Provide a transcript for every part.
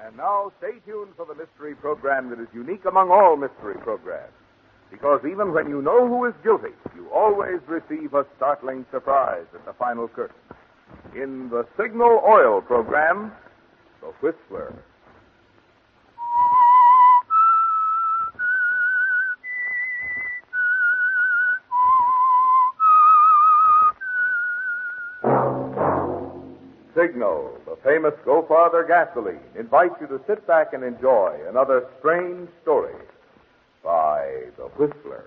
And now, stay tuned for the mystery program that is unique among all mystery programs. Because even when you know who is guilty, you always receive a startling surprise at the final curtain. In the Signal Oil program, The Whistler. Signal, the famous Go Farther gasoline, invites you to sit back and enjoy another strange story by The Whistler.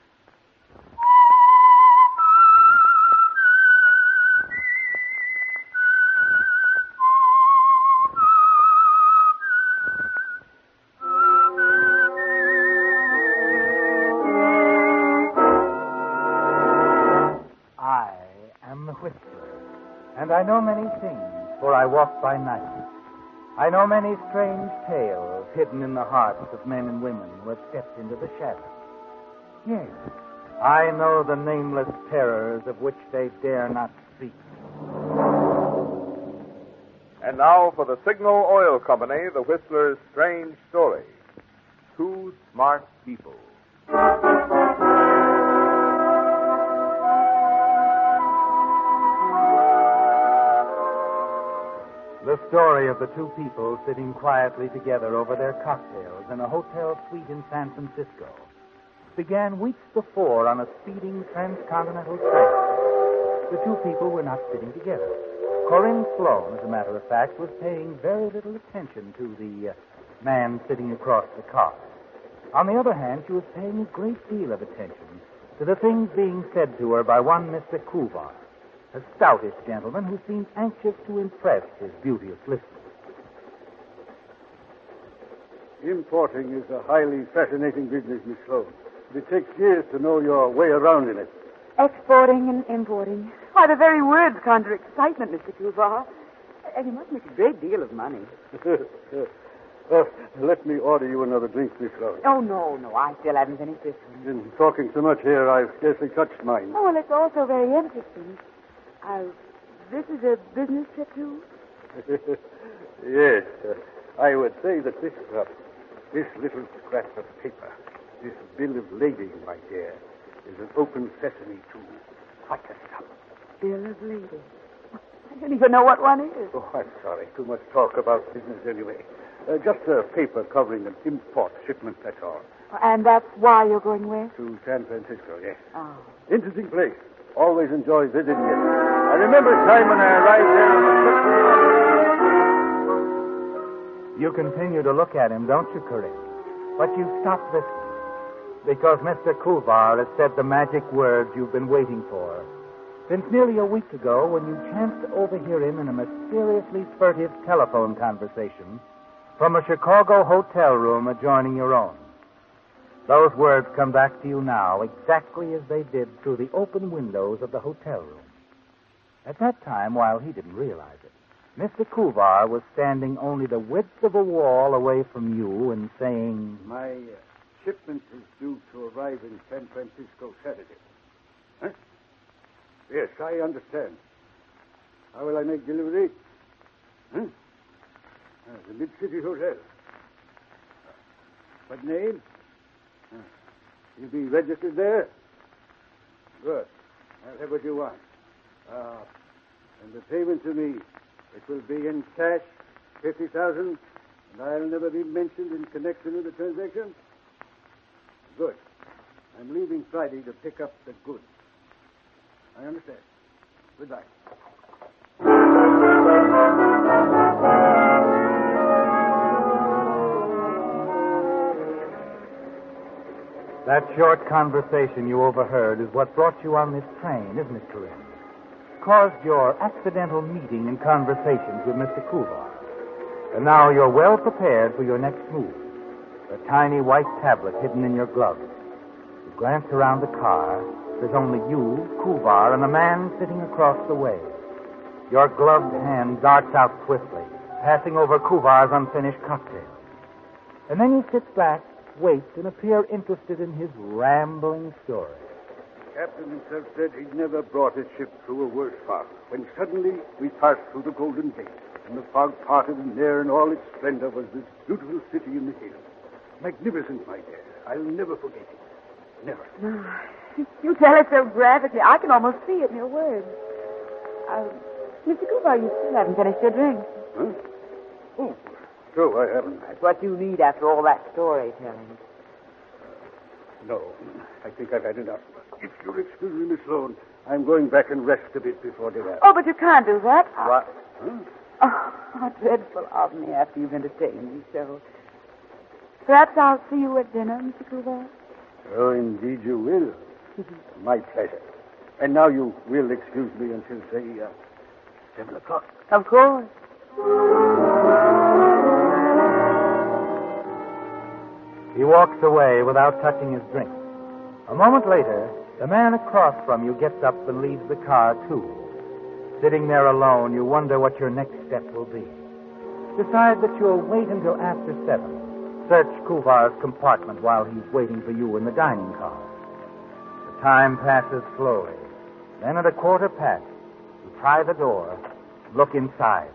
I am the Whistler, and I know many things, for I walk by night. I know many strange tales hidden in the hearts of men and women who have stepped into the shadows. Yes, I know the nameless terrors of which they dare not speak. And now for the Signal Oil Company, The Whistler's strange story. Two Smart People. The story of the two people sitting quietly together over their cocktails in a hotel suite in San Francisco began weeks before on a speeding transcontinental train. The two people were not sitting together. Corinne Sloan, as a matter of fact, was paying very little attention to the man sitting across the car. On the other hand, she was paying a great deal of attention to the things being said to her by one Mr. Kuvar, a stoutish gentleman who seemed anxious to impress his beauteous listeners. Importing is a highly fascinating business, Miss Sloan. It takes years to know your way around in it. Exporting and importing. Why, the very words conjure excitement, Mr. Kuvar. And you must make a great deal of money. Let me order you another drink, Miss Sloan. Oh, no. I still haven't finished this one. Been talking so much here, I've scarcely touched mine. Oh, well, it's also very interesting. This is a business trip, too? Yes. I would say that this little scrap of paper, this bill of lading, my dear, is an open sesame to quite a sum. Bill of lading. I don't even know what one is. Oh, I'm sorry. Too much talk about business anyway. Just a paper covering an import shipment, that's all. And that's why you're going west? To San Francisco, yes. Oh. Interesting place. Always enjoy visiting it. I remember a time when I arrived there on a ship. You continue to look at him, don't you, Corinne? But you stop listening, because Mr. Kuvar has said the magic words you've been waiting for. Since nearly a week ago, when you chanced to overhear him in a mysteriously furtive telephone conversation from a Chicago hotel room adjoining your own. Those words come back to you now exactly as they did through the open windows of the hotel room. At that time, while he didn't realize it, Mr. Kuvar was standing only the width of a wall away from you and saying, My shipment is due to arrive in San Francisco Saturday. Huh? Yes, I understand. How will I make delivery? Huh? The Mid-City Hotel. What name? You'll be registered there? Good. I'll have what you want. And the payment to me, it will be in cash, $50,000, and I'll never be mentioned in connection with the transaction? Good. I'm leaving Friday to pick up the goods. I understand. Goodbye. That short conversation you overheard is what brought you on this train, isn't it, Corinne? Caused your accidental meeting and conversations with Mr. Kuvar. And now you're well prepared for your next move. A tiny white tablet hidden in your glove. You glance around the car. There's only you, Kuvar, and the man sitting across the way. Your gloved hand darts out swiftly, passing over Kuvar's unfinished cocktail. And then you sit back, wait, and appear interested in his rambling story. The captain himself said he'd never brought his ship through a worse fog, when suddenly we passed through the Golden Gate. and the fog parted, and there in all its splendor was this beautiful city in the hills. Magnificent, my dear. I'll never forget it. Never. You tell it so graphically. I can almost see it in your words. Mr. Cooper, you still haven't finished your drink. Huh? Oh, no, I haven't. That's what you need after all that storytelling. No, I think I've had enough. If you'll excuse me, Miss Sloan, I'm going back and rest a bit before dinner. Oh, but you can't do that. What? Huh? Oh, how dreadful of me after you've entertained me so. Perhaps I'll see you at dinner, Mr. Cooper. Oh, indeed you will. My pleasure. And now you will excuse me until, say, 7 o'clock. Of course. He walks away without touching his drink. A moment later, the man across from you gets up and leaves the car, too. Sitting there alone, you wonder what your next step will be. Decide that you'll wait until after 7. Search Kuvar's compartment while he's waiting for you in the dining car. The time passes slowly. Then at 1:15, you try the door, look inside.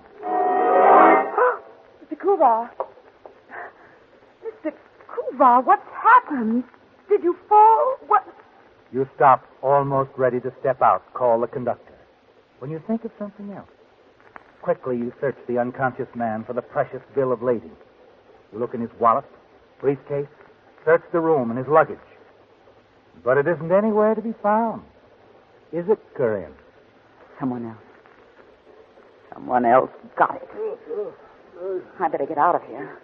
Mr. Kuvar. Mr. Kuvar, what's happened? Did you fall? What? You stop, almost ready to step out, call the conductor. When you think of something else, quickly you search the unconscious man for the precious bill of lading. You look in his wallet, briefcase, search the room and his luggage. But it isn't anywhere to be found. Is it, Corinne? Someone else. Someone else got it. I better get out of here.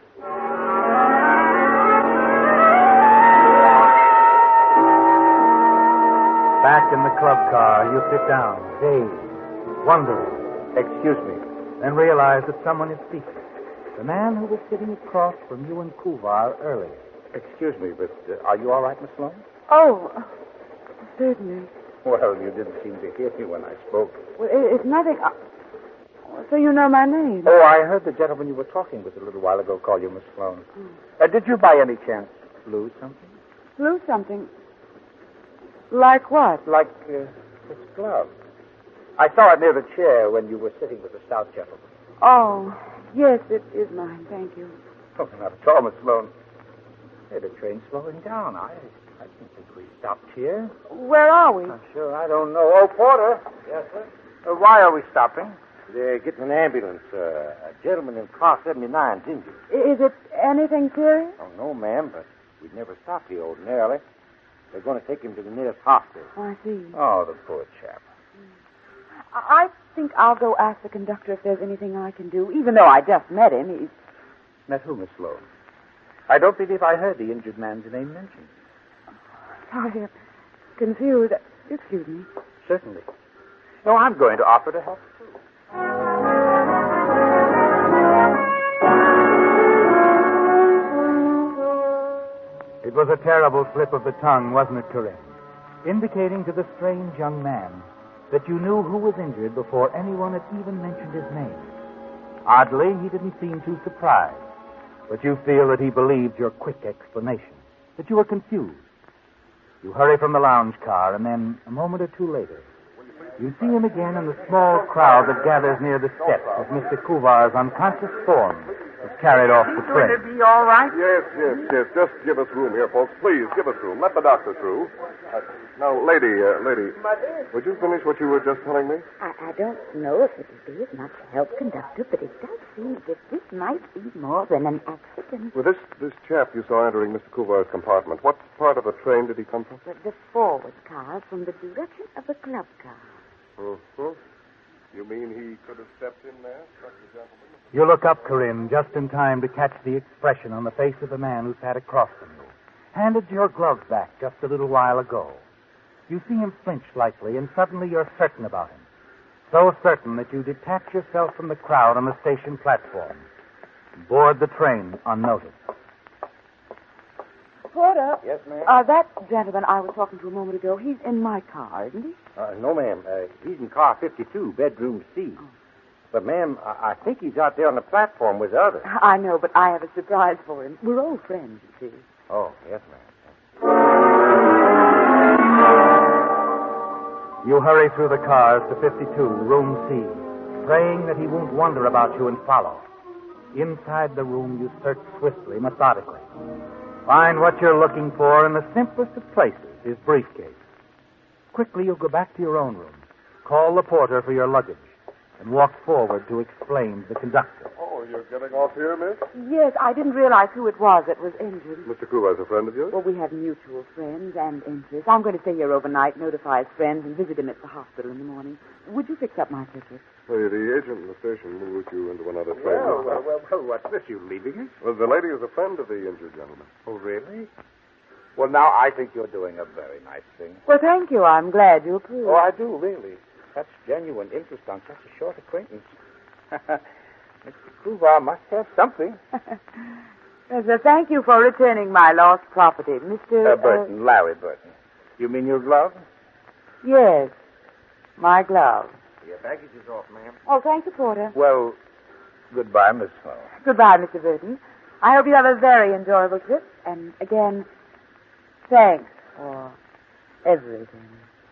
Back in the club car, you sit down, dazed, wondering. Excuse me. Then realize that someone is speaking. The man who was sitting across from you and Kuvar earlier. Excuse me, but are you all right, Miss Sloan? Oh, certainly. Well, you didn't seem to hear me when I spoke. Well, it's nothing. So you know my name? Oh, I heard the gentleman you were talking with a little while ago call you Miss Sloan. Did you by any chance lose something? Lose something? Like what? Like this glove. I saw it near the chair when you were sitting with the stout gentleman. Oh, yes, it is mine. Thank you. Oh, not at all, Miss Sloan. Hey, the train's slowing down. I didn't think we stopped here. Where are we? I'm sure I don't know. Oh, Porter. Yes, sir? Why are we stopping? They're getting an ambulance. A gentleman in car 79's injured. Is it anything serious? Oh, no, ma'am, but we'd never stop here ordinarily. They're going to take him to the nearest hospital. Oh, I see. Oh, the poor chap. I think I'll go ask the conductor if there's anything I can do, even though I just met him. He's... Met who, Miss Sloan? I don't believe I heard the injured man's name mentioned. Sorry, I'm confused. Excuse me. Certainly. No, I'm going to offer to help, too. It was a terrible slip of the tongue, wasn't it, Corinne? Indicating to the strange young man that you knew who was injured before anyone had even mentioned his name. Oddly, he didn't seem too surprised, but you feel that he believed your quick explanation, that you were confused. You hurry from the lounge car, and then, a moment or two later, you see him again in the small crowd that gathers near the steps as Mr. Kuvar's unconscious form is carried off the train. Will it be all right? Yes. Just give us room here, folks. Please, give us room. Let the doctor through. Now, lady, would you finish what you were just telling me? I don't know if it'll be as much help, conductor, but it does seem that this might be more than an accident. Well, this chap you saw entering Mr. Kuvar's compartment, what part of the train did he come from? The forward car from the direction of the club car. Mm-hmm. You mean he could have stepped in there, struck the gentleman? You look up, Corinne, just in time to catch the expression on the face of the man who sat across from you, handed your gloves back just a little while ago. You see him flinch slightly, and suddenly you're certain about him. So certain that you detach yourself from the crowd on the station platform and board the train unnoticed. Porter. Yes, ma'am? That gentleman I was talking to a moment ago, he's in my car, isn't he? No, ma'am. He's in car 52, bedroom C. Oh. But, ma'am, I think he's out there on the platform with the others. I know, but I have a surprise for him. We're old friends, you see. Oh, yes, ma'am. You hurry through the cars to 52, room C, praying that he won't wonder about you and follow. Inside the room, you search swiftly, methodically. Find what you're looking for in the simplest of places, his briefcase. Quickly, you'll go back to your own room, call the porter for your luggage, and walk forward to explain to the conductor. Oh, you're getting off here, miss? Yes, I didn't realize who it was that was injured. Mr. Kuva's a friend of yours? Well, we have mutual friends and interests. I'm going to stay here overnight, notify his friends, and visit him at the hospital in the morning. Would you fix up my ticket? Hey, the agent in the station will route you into another train. Well, what's this? You leaving us? Well, the lady is a friend of the injured gentleman. Oh, really? Well, now I think you're doing a very nice thing. Well, thank you. I'm glad you approve. Oh, I do, really. Such genuine interest on such a short acquaintance. Mr. Kuvar must have something. Yes, thank you for returning my lost property, Mr. Burton, Larry Burton. You mean your glove? Yes, my glove. Your baggage is off, ma'am. Oh, thank you, Porter. Well, goodbye, Miss Snow. Goodbye, Mr. Burton. I hope you have a very enjoyable trip. And again, thanks for everything.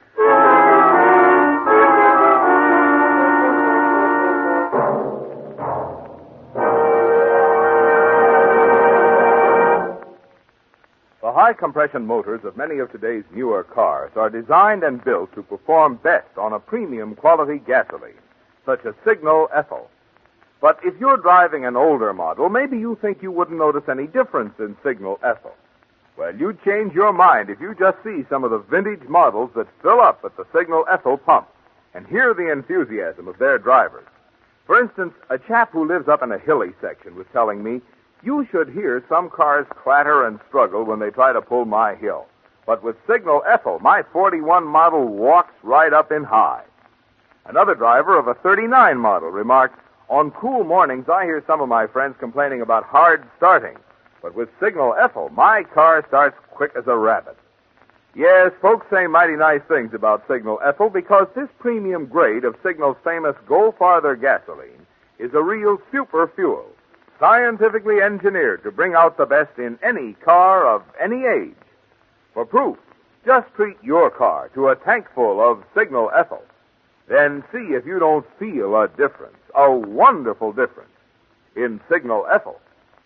The high-compression motors of many of today's newer cars are designed and built to perform best on a premium quality gasoline, such as Signal Ethyl. But if you're driving an older model, maybe you think you wouldn't notice any difference in Signal Ethyl. Well, you'd change your mind if you just see some of the vintage models that fill up at the Signal Ethyl pump and hear the enthusiasm of their drivers. For instance, a chap who lives up in a hilly section was telling me, you should hear some cars clatter and struggle when they try to pull my hill. But with Signal Ethyl, my 41 model walks right up in high. Another driver of a 39 model remarked, on cool mornings, I hear some of my friends complaining about hard starting. But with Signal Ethyl, my car starts quick as a rabbit. Yes, folks say mighty nice things about Signal Ethyl because this premium grade of Signal's famous Go Farther gasoline is a real super fuel, scientifically engineered to bring out the best in any car of any age. For proof, just treat your car to a tank full of Signal Ethyl. Then see if you don't feel a difference, a wonderful difference, in Signal Ethyl.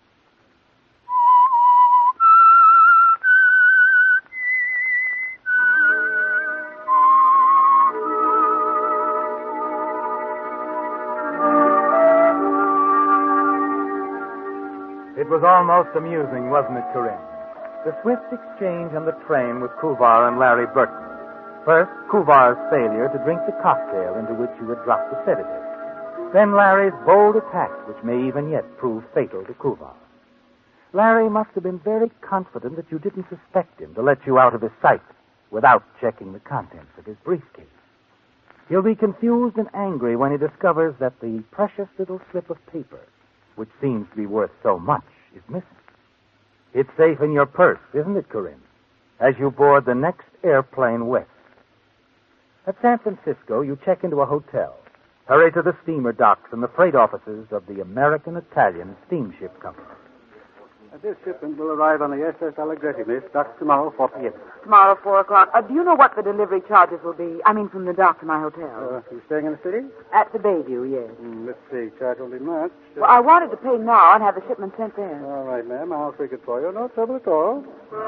It was almost amusing, wasn't it, Corinne? The swift exchange on the train with Kuvar and Larry Burton. First, Kuvar's failure to drink the cocktail into which you had dropped the sedative. Then Larry's bold attack, which may even yet prove fatal to Kuvar. Larry must have been very confident that you didn't suspect him to let you out of his sight without checking the contents of his briefcase. He'll be confused and angry when he discovers that the precious little slip of paper, which seems to be worth so much, is missing. It's safe in your purse, isn't it, Corinne, as you board the next airplane west. At San Francisco, you check into a hotel, hurry to the steamer docks and the freight offices of the American-Italian Steamship Company. This shipment will arrive on the SS Allegretti, miss. Dock tomorrow, 4 p.m. Tomorrow, 4 o'clock. Do you know what the delivery charges will be? I mean, from the dock to my hotel. You staying in the city? At the Bayview, yes. Let's see. Charge only much. Well, I wanted to pay now and have the shipment sent in. All right, ma'am. I'll take it for you. No trouble at all.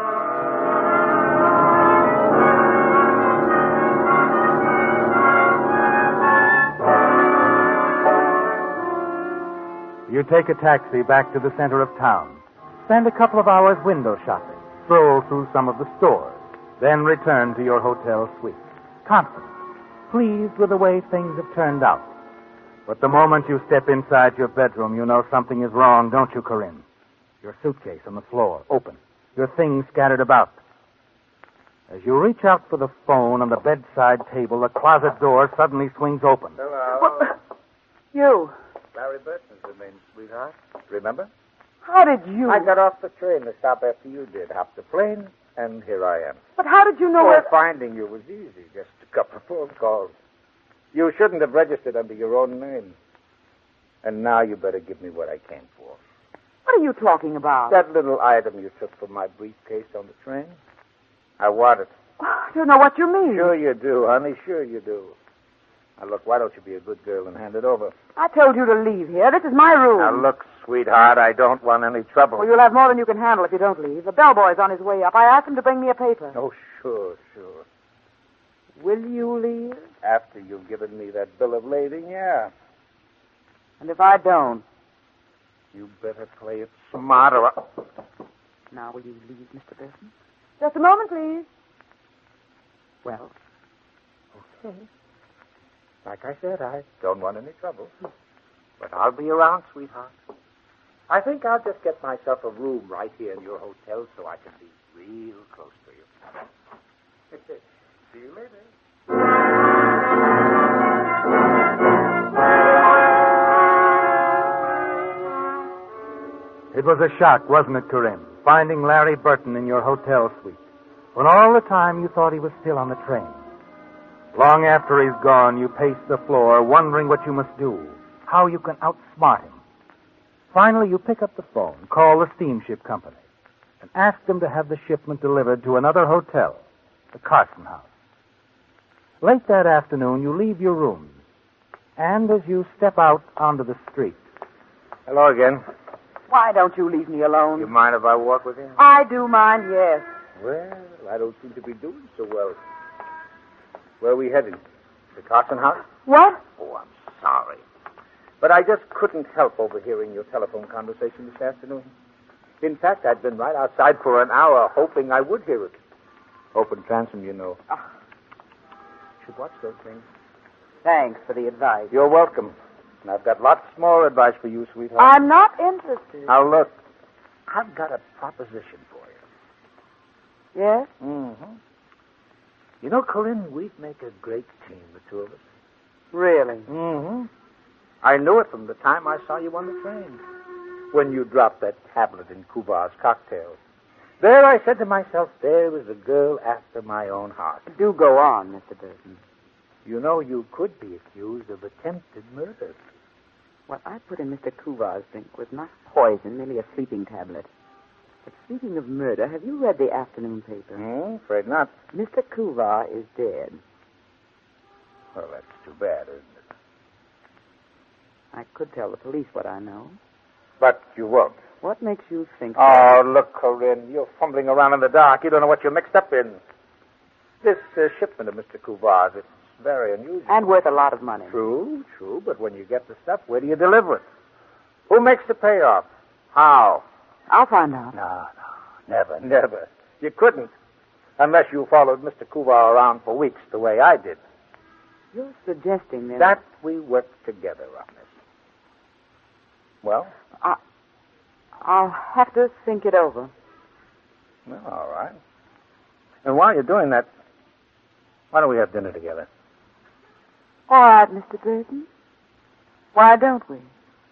You take a taxi back to the center of town. Spend a couple of hours window shopping. Stroll through some of the stores. Then return to your hotel suite. Confident. Pleased with the way things have turned out. But the moment you step inside your bedroom, you know something is wrong, don't you, Corinne? Your suitcase on the floor, open. Your things scattered about. As you reach out for the phone on the bedside table, the closet door suddenly swings open. Hello. You. Larry Burton's the name, sweetheart. Remember? How did you... I got off the train the stop after you did. Hopped the plane, and here I am. But how did you know Well, where... finding you was easy. Just a couple of phone calls. You shouldn't have registered under your own name. And now you better give me what I came for. What are you talking about? That little item you took from my briefcase on the train. I want it. I don't know what you mean. Sure you do, honey. Sure you do. Now, look, why don't you be a good girl and hand it over? I told you to leave here. This is my room. Now, look, sweetheart, I don't want any trouble. Well, you'll have more than you can handle if you don't leave. The bellboy's on his way up. I asked him to bring me a paper. Oh, sure. Will you leave? After you've given me that bill of lading, yeah. And if I don't? You better play it smart or... Now, will you leave, Mr. Burton? Just a moment, please. Well, okay. Like I said, I don't want any trouble. But I'll be around, sweetheart. I think I'll just get myself a room right here in your hotel so I can be real close to you. See you later. It was a shock, wasn't it, Corinne, finding Larry Burton in your hotel suite, when all the time you thought he was still on the train. Long after he's gone, you pace the floor, wondering what you must do, how you can outsmart him. Finally, you pick up the phone, call the steamship company, and ask them to have the shipment delivered to another hotel, the Carson House. Late that afternoon, you leave your rooms, and as you step out onto the street... Hello again. Why don't you leave me alone? You mind if I walk with you? I do mind, yes. Well, I don't seem to be doing so well. Where are we heading? The Carson House? What? Oh, I'm sorry. But I just couldn't help overhearing your telephone conversation this afternoon. In fact, I'd been right outside for an hour hoping I would hear it. Open transom, you know. Should watch those things. Thanks for the advice. You're welcome. And I've got lots more advice for you, sweetheart. I'm not interested. Now, look, I've got a proposition for you. Yes? Mm-hmm. You know, Corinne, we'd make a great team, the two of us. Really? Mm-hmm. I knew it from the time I saw you on the train. When you dropped that tablet in Kuvar's cocktail. There I said to myself, there is a girl after my own heart. Do go on, Mr. Burton. You know, you could be accused of attempted murder. What I put in Mr. Kuvar's drink was not poison, merely a sleeping tablet. But speaking of murder, have you read the afternoon paper? Afraid not. Mr. Kuvar is dead. Well, that's too bad, isn't it? I could tell the police what I know. But you won't. What makes you think Oh, look, Corinne, you're fumbling around in the dark. You don't know what you're mixed up in. This shipment of Mr. Kuvar's, it's very unusual. And worth a lot of money. True, but when you get the stuff, where do you deliver it? Who makes the payoff? How? I'll find out. No, never. You couldn't, unless you followed Mr. Kuvar around for weeks the way I did. You're suggesting then... That we work together on this. Well? I'll have to think it over. Well, all right. And while you're doing that, why don't we have dinner together? All right, Mr. Burton. Why don't we?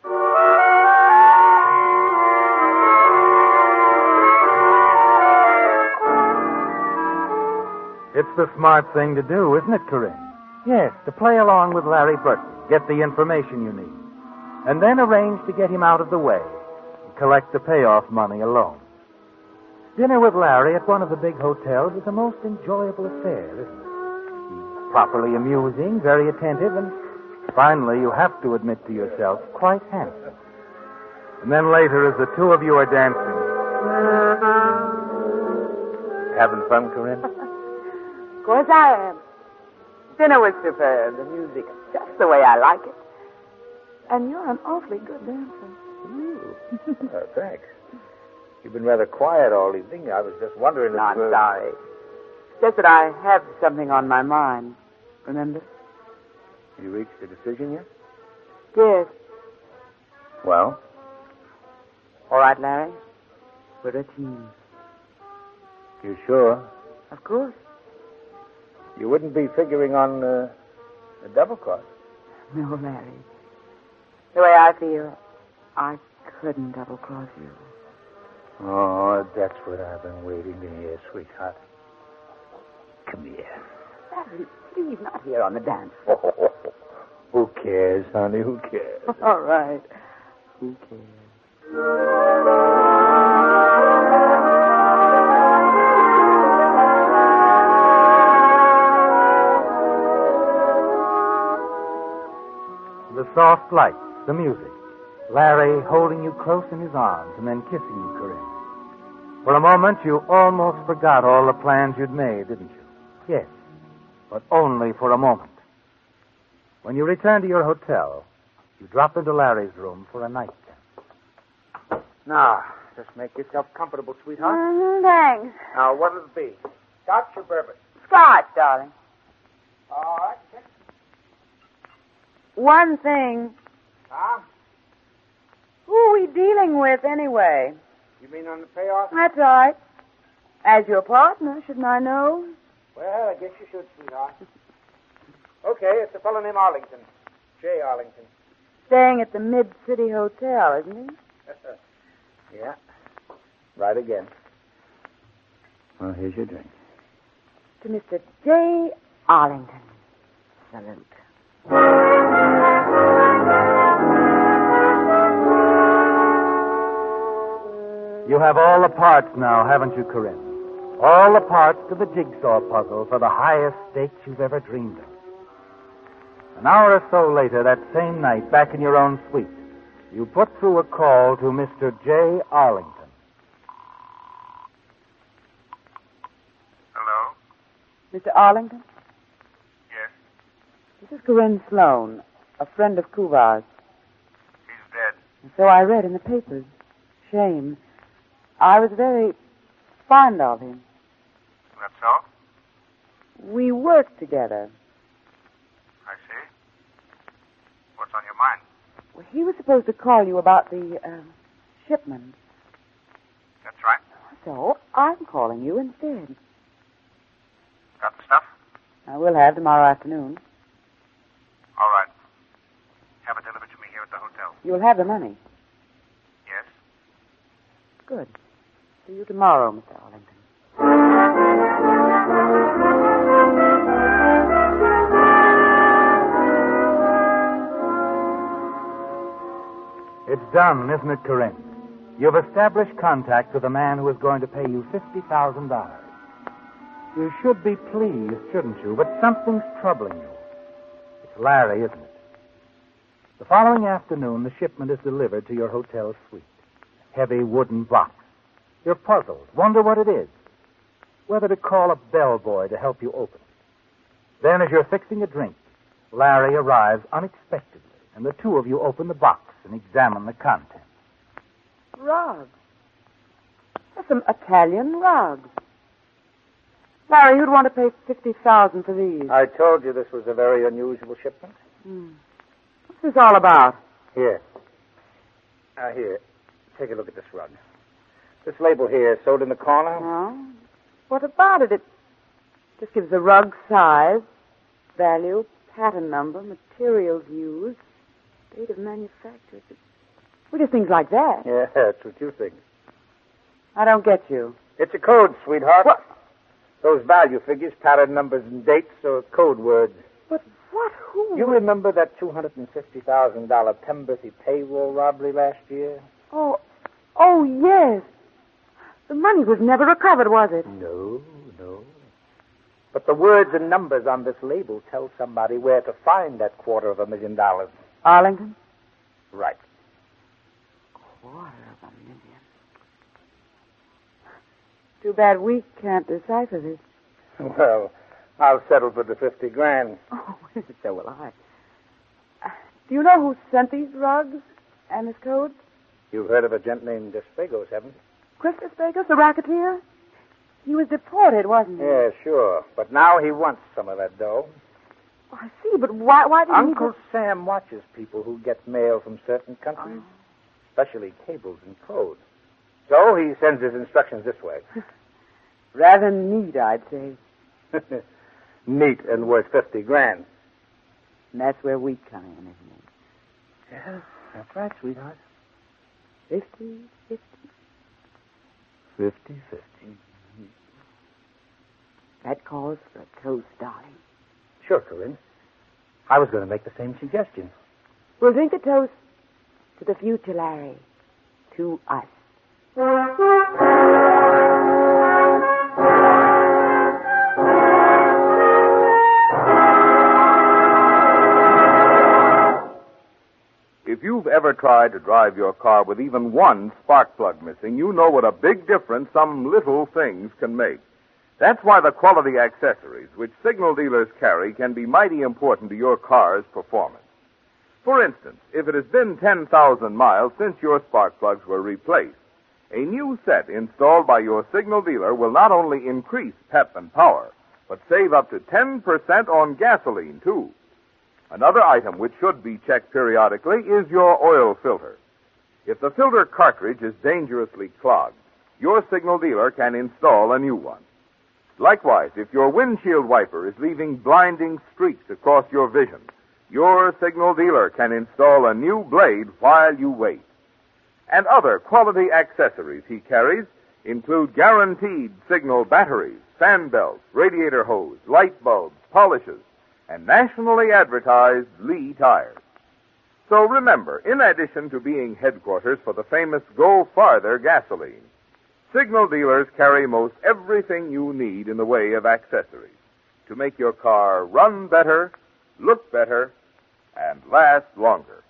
It's the smart thing to do, isn't it, Corinne? Yes, to play along with Larry Burton, get the information you need, and then arrange to get him out of the way and collect the payoff money alone. Dinner with Larry at one of the big hotels is a most enjoyable affair, isn't it? He's properly amusing, very attentive, and finally, you have to admit to yourself, quite handsome. And then later, as the two of you are dancing... Having fun, Corinne? Of course I am. Dinner was superb. The music just the way I like it. And you're an awfully good dancer. Thanks. You've been rather quiet all evening. I was just wondering if... I'm sorry. Just that I have something on my mind. Remember? You reached a decision yet? Yes. Well? All right, Larry. We're a team. You sure? Of course. You wouldn't be figuring on a double cross? No, Larry. The way I feel, I couldn't double cross you. Oh, that's what I've been waiting to hear, sweetheart. Come here. Larry, please, not here on the dance floor. Oh, who cares, honey? Who cares? All right. Who cares? soft lights, the music. Larry holding you close in his arms and then kissing you, Corinne. For a moment, you almost forgot all the plans you'd made, didn't you? Yes, but only for a moment. When you returned to your hotel, you dropped into Larry's room for a nightcap. Now, just make yourself comfortable, sweetheart. Thanks. Now, what'll it be? Scotch or bourbon? Scotch, darling. All right. One thing. Huh? Who are we dealing with, anyway? You mean on the payoff? That's right. As your partner, shouldn't I know? Well, I guess you should, sweetheart. Okay, it's a fellow named Arlington. Jay Arlington. Staying at the Mid-City Hotel, isn't he? Yeah. Right again. Well, here's your drink. To Mr. J. Arlington. Salute. You have all the parts now, haven't you, Corinne? All the parts to the jigsaw puzzle for the highest stakes you've ever dreamed of. An hour or so later, that same night, back in your own suite, you put through a call to Mr. J. Arlington. Hello? Mr. Arlington? Yes, This is Corinne Sloan, a friend of Kuvar's. he's dead. And so I read in the papers. Shame. I was very fond of him. That's all? We worked together. I see. What's on your mind? Well, he was supposed to call you about the shipment. That's right. So I'm calling you instead. Got the stuff? I will have tomorrow afternoon. All right. Have it delivered to me here at the hotel. You'll have the money. Yes? Good. See you tomorrow, Mr. Arlington. It's done, isn't it, Corinne? You've established contact with a man who is going to pay you $50,000. You should be pleased, shouldn't you? But something's troubling you. It's Larry, isn't it? The following afternoon, the shipment is delivered to your hotel suite. A heavy wooden box. You're puzzled. Wonder what it is. Whether to call a bellboy to help you open it. Then, as you're fixing a drink, Larry arrives unexpectedly, and the two of you open the box and examine the contents. Rugs. They're some Italian rugs. Larry, you'd want to pay $50,000 for these. I told you this was a very unusual shipment. What's this all about? Here. Here. Take a look at this rug. This label here, sewed in the corner. Oh. What about it? It just gives the rug size, value, pattern number, materials used, date of manufacture. Well, just things like that. Yeah, that's what you think. I don't get you. It's a code, sweetheart. What? Those value figures, pattern numbers, and dates are code words. But what? Who? You remember that $250,000 Pemberthy payroll robbery last year? Oh, yes. The money was never recovered, was it? No. But the words and numbers on this label tell somebody where to find that $250,000. Arlington? Right. $250,000. Too bad we can't decipher this. Well, I'll settle for the $50,000. Oh, so will I. Do you know who sent these rugs and this code? You've heard of a gent named Despagos, haven't you? Chris Despagos, the racketeer? He was deported, wasn't he? Yeah, sure. But now he wants some of that dough. Oh, I see, but why didn't Uncle Sam watches people who get mail from certain countries, especially cables and codes. So he sends his instructions this way. Rather neat, I'd say. Neat and worth $50,000. And that's where we come in, isn't it? Yeah, that's right, sweetheart. 50-50. 50-50. That calls for a toast, darling. Sure, Corinne. I was going to make the same suggestion. We'll drink a toast to the future, Larry. To us. ever tried to drive your car with even one spark plug missing, you know what a big difference some little things can make. That's why the quality accessories which signal dealers carry can be mighty important to your car's performance. For instance, if it has been 10,000 miles since your spark plugs were replaced, a new set installed by your signal dealer will not only increase pep and power, but save up to 10% on gasoline, too. Another item which should be checked periodically is your oil filter. If the filter cartridge is dangerously clogged, your signal dealer can install a new one. Likewise, if your windshield wiper is leaving blinding streaks across your vision, your signal dealer can install a new blade while you wait. And other quality accessories he carries include guaranteed signal batteries, fan belts, radiator hose, light bulbs, polishes, and nationally advertised Lee tires. So remember, in addition to being headquarters for the famous Go Farther gasoline, signal dealers carry most everything you need in the way of accessories to make your car run better, look better, and last longer.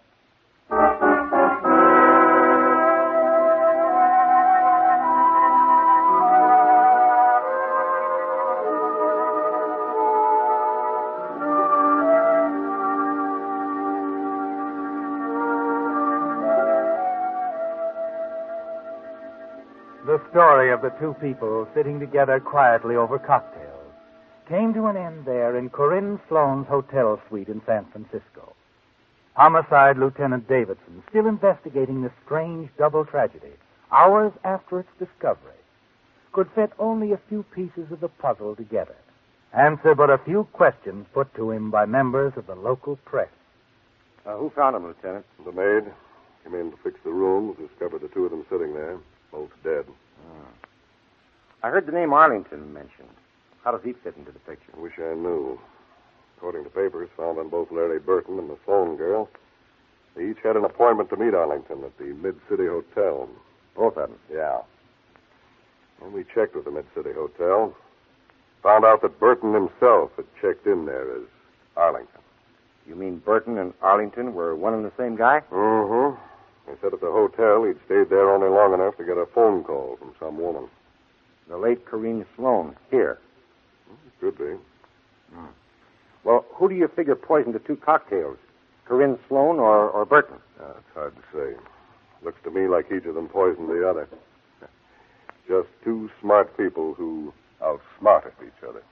The story of the two people sitting together quietly over cocktails came to an end there in Corinne Sloane's hotel suite in San Francisco. Homicide Lieutenant Davidson, still investigating this strange double tragedy, hours after its discovery, could fit only a few pieces of the puzzle together, answer but a few questions put to him by members of the local press. Who found him, Lieutenant? The maid came in to fix the rooms, discovered the two of them sitting there, both dead. I heard the name Arlington mentioned. How does he fit into the picture? I wish I knew. According to papers found on both Larry Burton and the Sloan girl, they each had an appointment to meet Arlington at the Mid-City Hotel. Both of them? Yeah. And we checked with the Mid-City Hotel. Found out that Burton himself had checked in there as Arlington. You mean Burton and Arlington were one and the same guy? Mm-hmm. They said at the hotel he'd stayed there only long enough to get a phone call from some woman. The late Corinne Sloan, here. Could be. Well, who do you figure poisoned the two cocktails? Corinne Sloan or Burton? It's hard to say. Looks to me like each of them poisoned the other. Just two smart people who outsmarted each other.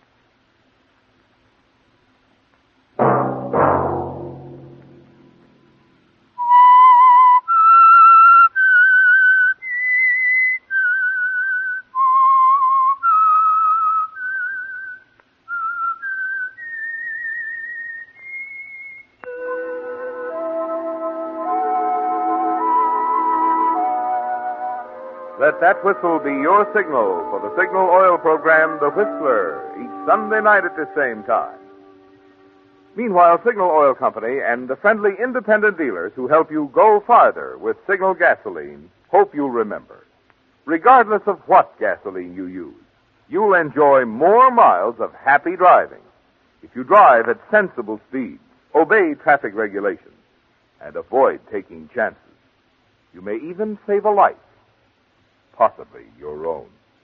Let that whistle be your signal for the Signal Oil program, The Whistler, each Sunday night at the same time. Meanwhile, Signal Oil Company and the friendly independent dealers who help you go farther with Signal gasoline hope you'll remember. Regardless of what gasoline you use, you'll enjoy more miles of happy driving if you drive at sensible speeds, obey traffic regulations, and avoid taking chances. You may even save a life. Possibly your own.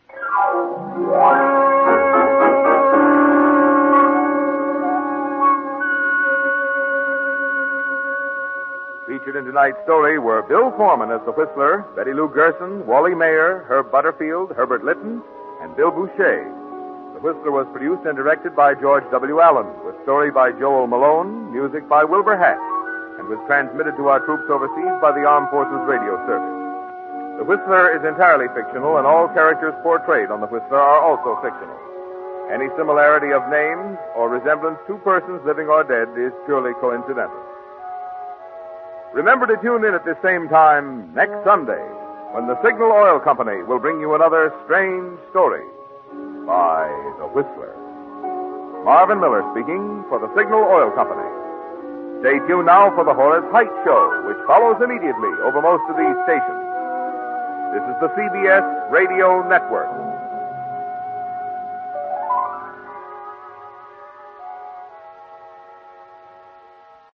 Featured in tonight's story were Bill Foreman as the Whistler, Betty Lou Gerson, Wally Mayer, Herb Butterfield, Herbert Litton, and Bill Boucher. The Whistler was produced and directed by George W. Allen, with story by Joel Malone, music by Wilbur Hatch, and was transmitted to our troops overseas by the Armed Forces Radio Service. The Whistler is entirely fictional, and all characters portrayed on The Whistler are also fictional. Any similarity of names or resemblance to persons living or dead is purely coincidental. Remember to tune in at the same time next Sunday, when the Signal Oil Company will bring you another strange story by The Whistler. Marvin Miller speaking for the Signal Oil Company. Stay tuned now for the Horace Heights Show, which follows immediately over most of these stations. This is the CBS Radio Network.